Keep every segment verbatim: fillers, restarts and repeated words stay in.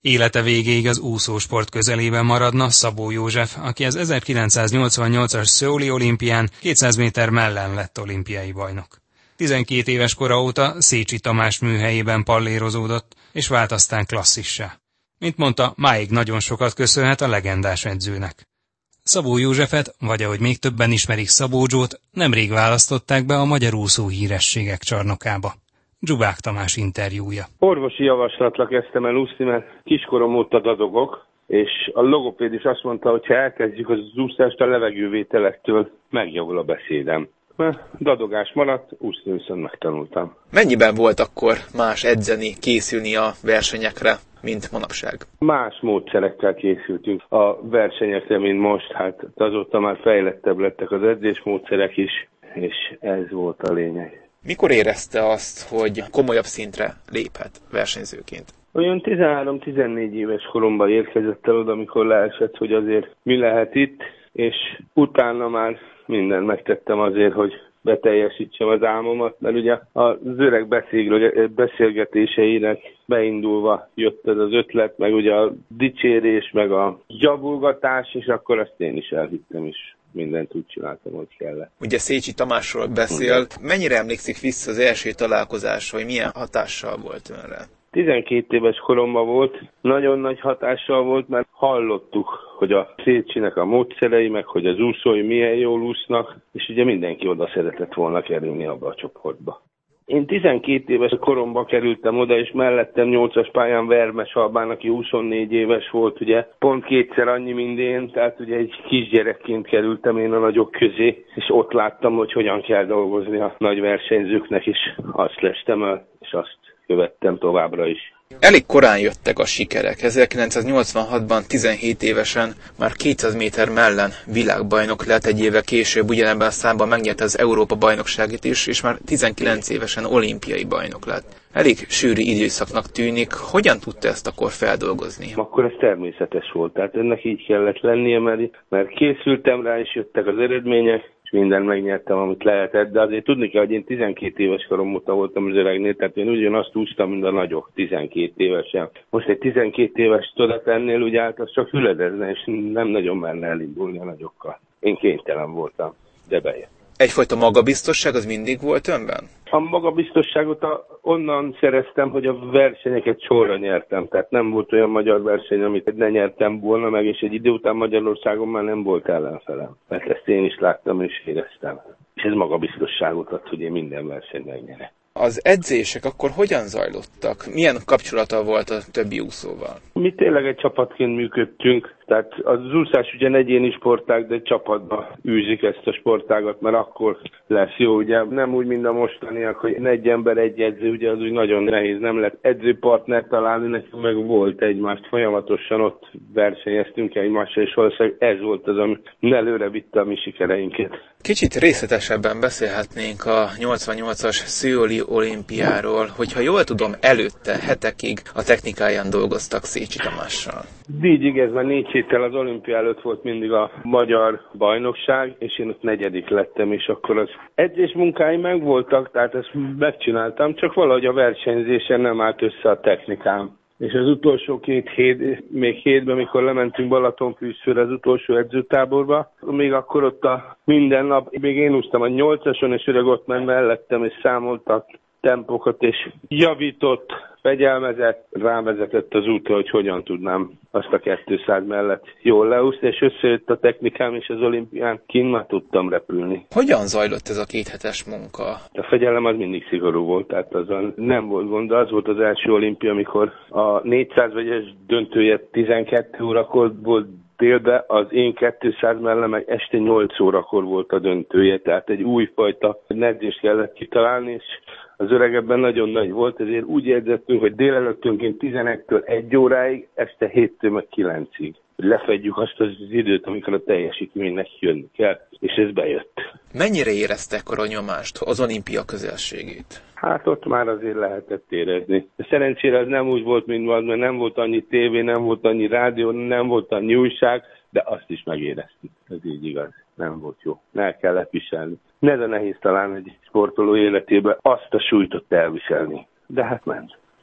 Élete végéig az úszósport közelében maradna Szabó József, aki az ezerkilencszáznyolcvannyolcas szöuli olimpián kétszáz méter mellen lett olimpiai bajnok. tizenkét éves kora óta Szécsi Tamás műhelyében pallérozódott, és vált aztán klasszissá. Mint mondta, máig nagyon sokat köszönhet a legendás edzőnek. Szabó Józsefet, vagy ahogy még többen ismerik Szabódzsót, nemrég választották be a magyar úszó hírességek csarnokába. Dzsubák Tamás interjúja. Orvosi javaslatra kezdtem el úszni, mert kiskorom óta dadogok, és a logopéd is azt mondta, hogy ha elkezdjük az úszást, a levegővételektől megjavul a beszédem. Mert dadogás maradt, úszni viszont megtanultam. Mennyiben volt akkor más edzeni, készülni a versenyekre, mint manapság? Más módszerekkel készültünk a versenyekre, mint most. Hát azóta már fejlettebb lettek az edzésmódszerek is, és ez volt a lényeg. Mikor érezte azt, hogy komolyabb szintre léphet versenyzőként? Olyan tizenhárom-tizennégy éves koromban érkezett el oda, amikor leesett, hogy azért mi lehet itt, és utána már mindent megtettem azért, hogy beteljesítsem az álmomat, mert ugye az öreg beszélgetéseinek beindulva jött ez az ötlet, meg ugye a dicsérés, meg a javulgatás, és akkor azt én is elhittem is. Mindent úgy csináltam, hogy kellett. Ugye Szécsi Tamásról beszélt. Mennyire emlékszik vissza az első találkozásra, hogy milyen hatással volt önre? tizenkét éves koromban volt, nagyon nagy hatással volt, mert hallottuk, hogy a Szécsinek a módszerei, meg hogy az úszói milyen jól úsznak, és ugye mindenki oda szeretett volna kerülni abba a csoportba. Én tizenkét éves koromban kerültem oda, és mellettem nyolcas pályán Vermes Albán, aki huszonnégy éves volt, ugye pont kétszer annyi, mint én, tehát ugye egy kisgyerekként kerültem én a nagyok közé, és ott láttam, hogy hogyan kell dolgozni a nagy versenyzőknek, és azt lestem el, és azt követtem továbbra is. Elég korán jöttek a sikerek. ezerkilencszáznyolcvanhatban tizenhét évesen már kétszáz méter mellen világbajnok lett, egy évvel később ugyanebben a számban megnyerte az Európa-bajnokságit is, és már tizenkilenc évesen olimpiai bajnok lett. Elég sűrű időszaknak tűnik. Hogyan tudta ezt akkor feldolgozni? Akkor ez természetes volt, tehát ennek így kellett lennie, mert, mert készültem rá, és jöttek az eredmények, és mindent megnyertem, amit lehetett, de azért tudni kell, hogy én tizenkét éves korom óta voltam az öregnél, tehát én ugyanazt úsztam, mint a nagyok, tizenkét évesen. Most egy tizenkét éves tudat ennél ugye állt, az csak hüledezne, és nem nagyon merne elindulni a nagyokkal. Én kénytelen voltam, de bejött. Egyfajta magabiztosság az mindig volt önben? A magabiztosságot a, onnan szereztem, hogy a versenyeket sorra nyertem. Tehát nem volt olyan magyar verseny, amit ne nyertem volna meg, és egy idő után Magyarországon már nem volt ellenfelem. Mert ezt én is láttam és éreztem. És ez magabiztosságot ad, hogy én minden versenyt megnyerek. Az edzések akkor hogyan zajlottak? Milyen kapcsolata volt a többi úszóval? Mi tényleg egy csapatként működtünk, tehát az úszás ugye egyéni sportág, de csapatba űzik ezt a sportágat, mert akkor lesz jó, ugye nem úgy, mint a mostaniak, hogy egy ember, egy edző, ugye az úgy nagyon nehéz, nem lett edzőpartner találni, nekünk meg volt egymást, folyamatosan ott versenyeztünk egymással, és valószínűleg ez volt az, ami előre vitte a mi sikereinket. Kicsit részletesebben beszélhetnénk a nyolcvannyolcas szöuli olimpiáról, hogyha jól tudom, előtte hetekig a technikáján dolgoztak Szécsi Tamással. Így igaz, mert négy héttel az olimpia előtt volt mindig a magyar bajnokság, és én ott negyedik lettem, és akkor az edzés munkái megvoltak, tehát ezt megcsináltam, csak valahogy a versenyzésen nem állt össze a technikám. És az utolsó két hét, még hétben, mikor lementünk Balatonfűzfőre az utolsó edzőtáborba, még akkor ott a minden nap, még én úsztam a nyolcason, és öreg ott ment mellettem, és számoltak tempókat, és javított, fegyelmezett, rávezetett az útra, hogy hogyan tudnám azt a kétszáz mellett jól leúszni, és összejött a technikám, és az olimpián kint már tudtam repülni. Hogyan zajlott ez a kéthetes munka? A fegyelem az mindig szigorú volt, tehát azon nem volt gond, az volt az első olimpia, amikor a négyszáz vegyes döntője tizenkét órakor volt délben, az én kétszáz mellem meg este nyolc órakor volt a döntője, tehát egy újfajta edzést kellett kitalálni, és az öregebben nagyon nagy volt, ezért úgy érzettünk, hogy délelőttönként tizenegytől egy óráig, este héttől meg kilencig. Hogy lefedjük azt az időt, amikor a teljesítménynek jönni kell, és ez bejött. Mennyire érezte ekkor a nyomást, az olimpia közelségét? Hát ott már azért lehetett érezni. De szerencsére ez nem úgy volt, mint van, mert nem volt annyi tévé, nem volt annyi rádió, nem volt annyi újság, de azt is megéreztük. Ez így igaz. Nem volt jó. El kellett viselni. Ne de nehéz talán egy sportoló életében azt a súlytot elviselni. De hát ment.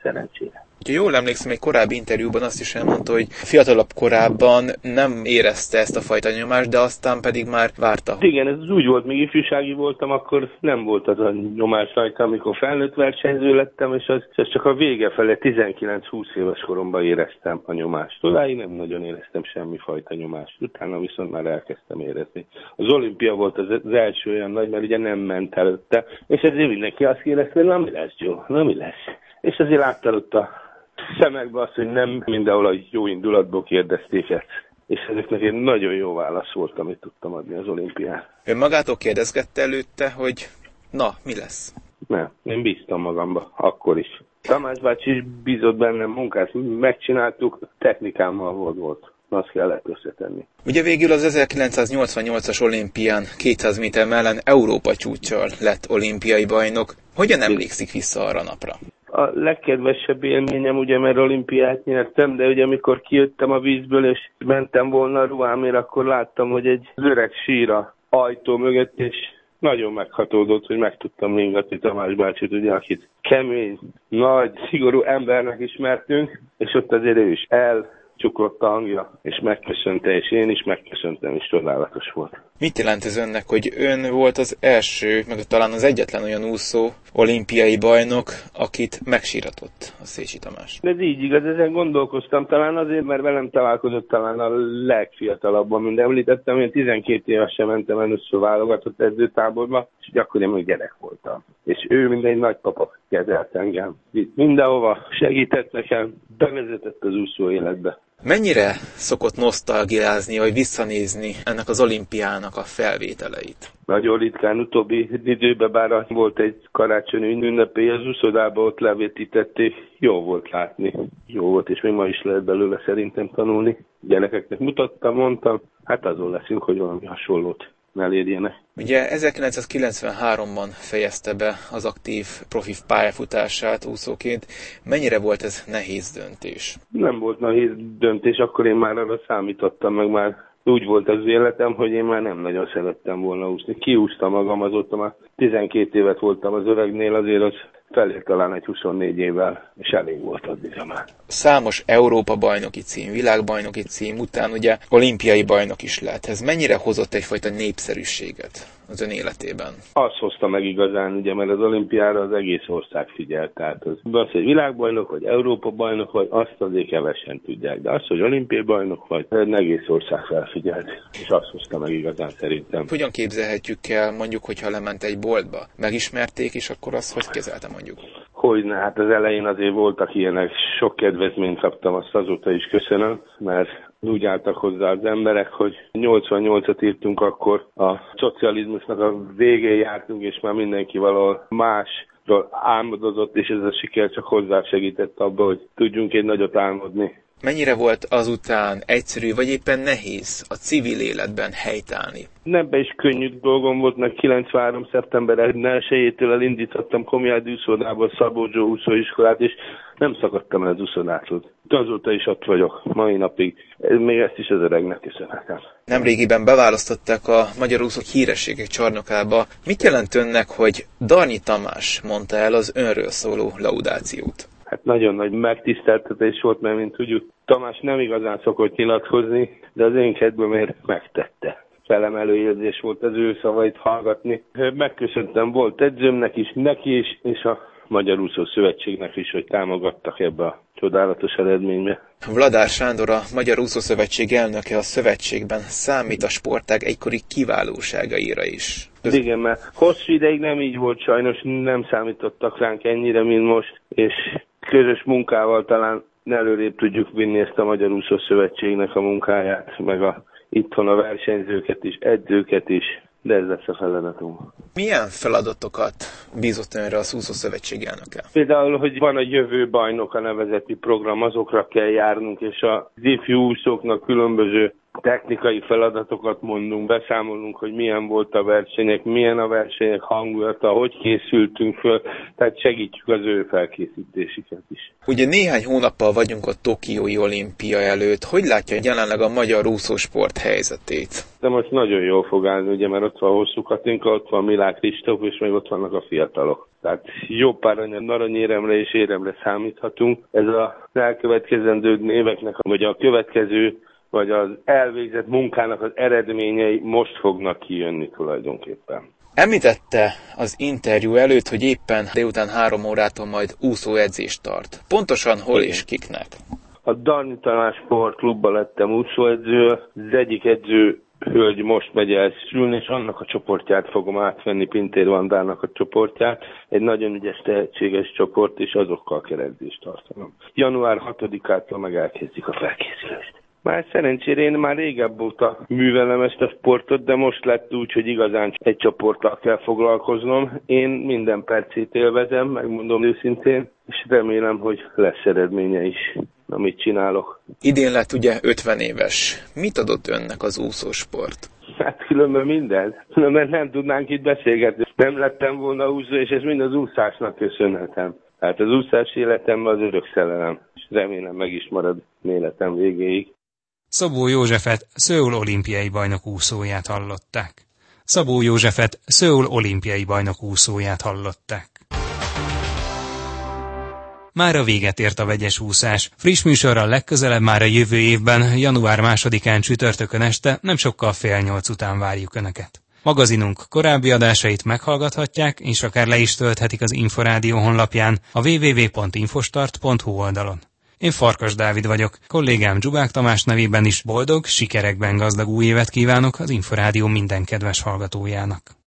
szerencsére. Ha jól emlékszem, egy korábbi interjúban azt is elmondta, hogy fiatalabb korában nem érezte ezt a fajta nyomást, de aztán pedig már várta. Igen, ez úgy volt, még ifjúsági voltam, akkor nem volt az a nyomás rajta, amikor felnőtt versenyző lettem, és az, az csak a vége fele, tizenkilenc-húsz éves koromban éreztem a nyomást. Odáig nem nagyon éreztem semmi fajta nyomást, utána viszont már elkezdtem érezni. Az olimpia volt az, az első olyan nagy, mert ugye nem ment előtte, és ezért mindenki azt kérdezte, hogy na mi lesz, Joe, na mi lesz. És azért láttál ott a szemekbe azt, hogy nem mindenhol a jó indulatból kérdezték ezt. És ezeknek egy nagyon jó válasz volt, amit tudtam adni az olimpián. Ön magától kérdezgette előtte, hogy na, mi lesz? Nem, én bíztam magamba, akkor is. Tamás bácsi is bízott bennem, munkát megcsináltuk, technikámmal volt volt. Azt kellett összetenni. Ugye végül az ezerkilencszáznyolcvannyolcas olimpián kétszáz méter mellen Európa csúccsal lett olimpiai bajnok. Hogyan emlékszik vissza arra napra? A legkedvesebb élményem, ugye, mert olimpiát nyertem, de ugye amikor kijöttem a vízből, és mentem volna a ruhámért, akkor láttam, hogy egy öreg sír a ajtó mögött, és nagyon meghatódott, hogy meg tudtam ringatni Tamás bácsit, ugye, akit kemény, nagy, szigorú embernek ismertünk, és ott azért ő is elcsuklott a hangja, és megköszönte, és én is megköszöntem, és csodálatos volt. Mit jelent ez önnek, hogy ön volt az első, meg talán az egyetlen olyan úszó olimpiai bajnok, akit megsíratott a Szécsi Tamás? Ez így igaz, ezen gondolkoztam, talán azért, mert velem találkozott talán a legfiatalabban, mint említettem, én tizenkét évesen mentem először válogatott edzőtáborba, és akkor én még gyerek voltam. És ő mindegy nagypapa kezelt engem. Itt mindenhova segített nekem, bevezetett az úszó életbe. Mennyire szokott nosztalgiázni, vagy visszanézni ennek az olimpiának a felvételeit? Nagyon ritkán, utóbbi időben, bár volt egy karácsonyi ünnepély, az úszodába ott levetítették, jó volt látni. Jó volt, és még ma is lehet belőle szerintem tanulni. Gyerekeknek mutattam, mondtam, hát azon leszünk, hogy valami hasonlót elérjenek. Ugye ezerkilencszázkilencvenháromban fejezte be az aktív profi pályafutását úszóként. Mennyire volt ez nehéz döntés? Nem volt nehéz döntés, akkor én már arra számítottam, meg már úgy volt az életem, hogy én már nem nagyon szerettem volna úszni. Kiúztam magam, azóta már tizenkét évet voltam az öregnél, azért az felért talán egy huszonnégy évvel, és elég volt addigra már. Számos Európa bajnoki cím, világbajnoki cím után ugye olimpiai bajnok is lett. Ez mennyire hozott egyfajta népszerűséget az ön életében? Azt hozta meg igazán, ugye, mert az olimpiára az egész ország figyelt. Tehát az, az, hogy világbajnok vagy Európa bajnok vagy, azt azért kevesen tudják. De az, hogy olimpiai bajnok vagy, egész ország felfigyelt. És azt hozta meg igazán szerintem. Hogyan képzelhetjük el, mondjuk, hogyha lement egy boltba? Megismerték, és akkor azt hogy kezelte mondjuk? Hogyne, hát az elején azért voltak ilyenek, sok kedvezményt kaptam, azt azóta is köszönöm, mert úgy álltak hozzá az emberek, hogy nyolcvannyolcat írtunk, akkor a szocializmusnak a végén jártunk, és már mindenki valahol másról álmodozott, és ez a siker csak hozzásegített abba, hogy tudjunk egy nagyot álmodni. Mennyire volt azután egyszerű, vagy éppen nehéz a civil életben helytállni? Nebben is könnyű dolgom volt, meg kilencvenhárom szeptember elsejétől elindítottam Komjádi úszodából Szabó Zsó úszóiskolát, és nem szakadtam el az úszodától. Azóta is ott vagyok, mai napig. Még ezt is az öregnek köszönhetem. Nemrégiben beválasztották a magyar úszók hírességek csarnokába. Mit jelent önnek, hogy Darnyi Tamás mondta el az önről szóló laudációt? Hát nagyon nagy megtiszteltetés volt, mert mint tudjuk, Tamás nem igazán szokott nyilatkozni, de az én kedvemért megtette. Felemelő érzés volt az ő szavait hallgatni. Megköszöntem, volt edzőmnek is, neki is, és a Magyar Úszó Szövetségnek is, hogy támogattak ebbe a csodálatos eredménybe. Vladár Sándor, a Magyar Úszó Szövetség elnöke a szövetségben számít a sportág egykori kiválóságaira is. Köz... Igen, mert hosszú ideig nem így volt sajnos, nem számítottak ránk ennyire, mint most, és közös munkával talán előrébb tudjuk vinni ezt a Magyar Úszó Szövetségnek a munkáját, meg a, itthon a versenyzőket is, edzőket is, de ez lesz a feladatunk. Milyen feladatokat bízott önre az Úszó Szövetség elnöke? Például, hogy van a jövő bajnok a nevezeti program, azokra kell járnunk, és az ifjú úszóknak különböző technikai feladatokat mondunk, beszámolunk, hogy milyen volt a versenyek, milyen a versenyek hangulata, hogy készültünk föl, tehát segítjük az ő felkészítésüket is. Ugye néhány hónappal vagyunk a Tokiói olimpia előtt. Hogy látja jelenleg a magyar úszósport helyzetét? De most nagyon jól fog állni, ugye, mert ott van Hosszú Katinka, ott van Milák Kristóf, és még ott vannak a fiatalok. Tehát jó pár aranyéremre és éremre számíthatunk. Ez az elkövetkezendő éveknek, vagy a következő, vagy az elvégzett munkának az eredményei most fognak kijönni tulajdonképpen. Említette az interjú előtt, hogy éppen délután három órától majd úszóedzést tart. Pontosan hol Igen. és kiknek? A Darni Tamás Sportklubban lettem úszóedző, az egyik edző hölgy most megy elszülni, és annak a csoportját fogom átvenni, Pintér Vandának a csoportját. Egy nagyon ügyes, tehetséges csoport, és azokkal kell edzést tartanom. január hatodikától meg elkezdik a felkészülést. Már szerencsére én már régebb óta művelem ezt a sportot, de most lett úgy, hogy igazán egy csoporttal kell foglalkoznom. Én minden percét élvezem, megmondom őszintén, és remélem, hogy lesz eredménye is, amit csinálok. Idén lett ugye ötven éves. Mit adott önnek az úszósport? Hát különben minden. Különben nem tudnánk itt beszélgetni. Nem lettem volna úszó, és ez mind az úszásnak köszönhetem. Hát az úszás életemben az örök szerelem, és remélem meg is marad életem végéig. Szabó Józsefet, Szöul olimpiai bajnok úszóját hallották. Szabó Józsefet, Szöul olimpiai bajnok úszóját hallották. Mára véget ért a vegyes úszás. Friss műsorral legközelebb már a jövő évben, január másodikán csütörtökön este, nem sokkal fél nyolc után várjuk Önöket. Magazinunk korábbi adásait meghallgathatják, és akár le is tölthetik az Inforádió honlapján, a double-u double-u double-u pont infostart pont hu oldalon. Én Farkas Dávid vagyok, kollégám Dzsubák Tamás nevében is boldog, sikerekben gazdag új évet kívánok az Inforádió minden kedves hallgatójának.